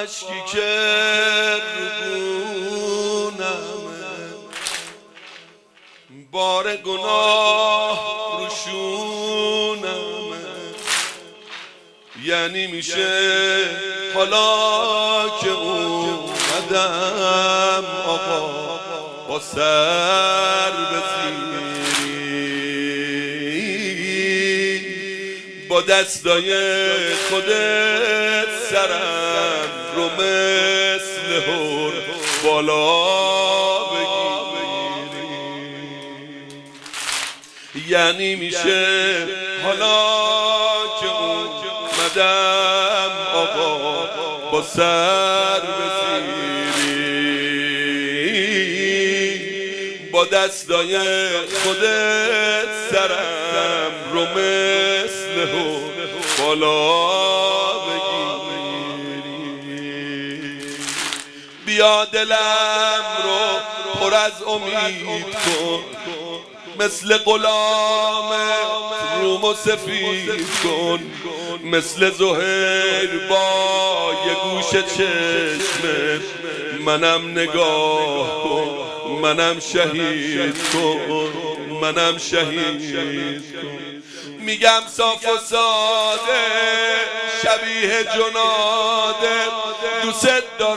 اشکی که رگونمه، بار گناه روشونمه. یعنی میشه حالا که اومدم آقا با سر به زیری، با دستای خودت سرم رو مثل هور بالا بگیری. یعنی میشه حالا که اومدم آقا با سر به زیری، با دستای خودت سرم رو مثل هور بالا بگیری. بیا دلم رو پر از امید کن، مثل غلام روم و سفید کن، مثل زهیر با یه گوش چشمت منم نگاه کن، منم شهید کن، منم شهید کن. میگم صاف و ساده شبیه جناده، دوست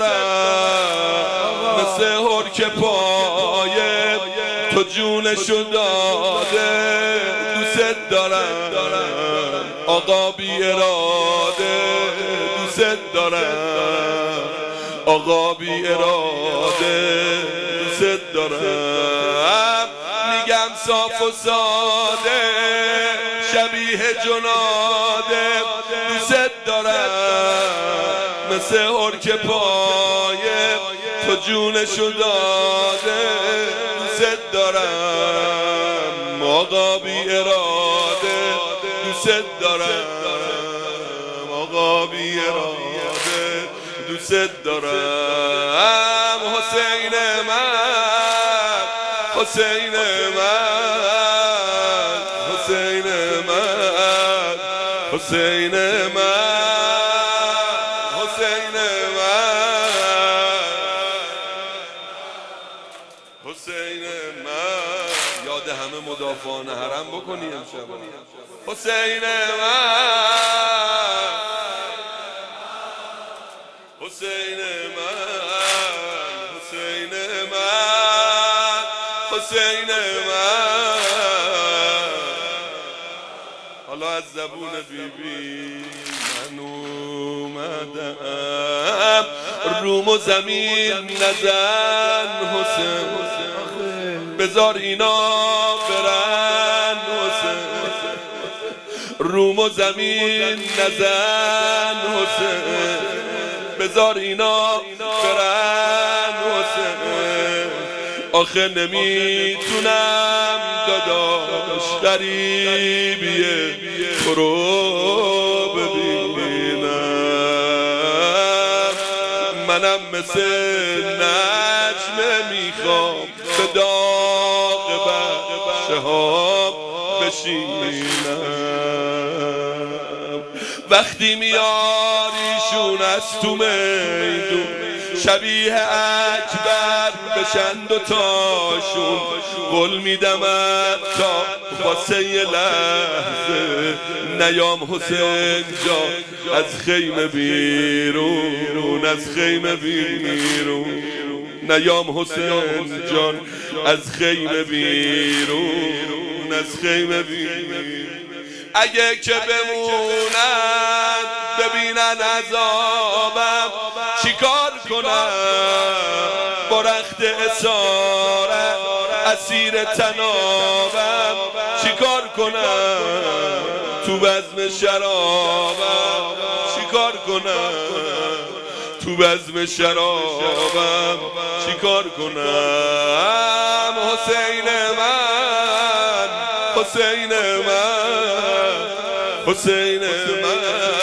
دارم مثل هر که پایه تو جونشو داده. دوست دارم آقا بی اراده، دوست دارم آقا بی اراده، دوست دارم. میگم صاف و ساده شبیه جناده، دوست دارم مثل هر که پایه تو جونشو داده. دوست دارم آقا بی اراده، دوست دارم آقا بی اراده، دوست دارم. حسین من، حسین من، حسین من، حسین من، حسین من، حسین من. یاد همه مدافعان حرم بکنی امشب. حسین من، حسین من، حسین من، حسین من. حالا از زبون بیبی من اومدم، روم و زمین نزن حسین، بذار اینا برن حسین. روم و زمین نزن حسین، بذار اینا برن حسین. آخه نمیتونم داداش غریبیه تو رو ببینم، منم مثل نجمه میخوام به داغ شهاب بشینم. وقتی میاریشون از تو میدون شبیه اکبر بشن دوتاشون، قول میدم تا واسه یه لحظه نیام حسین جان از خیمه بیرون، از خیمه بیرون نیام حسین جان از خیمه بیرون، از خیمه بیرون. اگه که بمونن ببینن عذابم چیکار کنم، با رخت اسارت اسیر تنابم چیکار کنم، تو بزم شرابم چیکار کنم، تو بزم شرابم چیکار کنم. حسین من، حسین من، حسین من،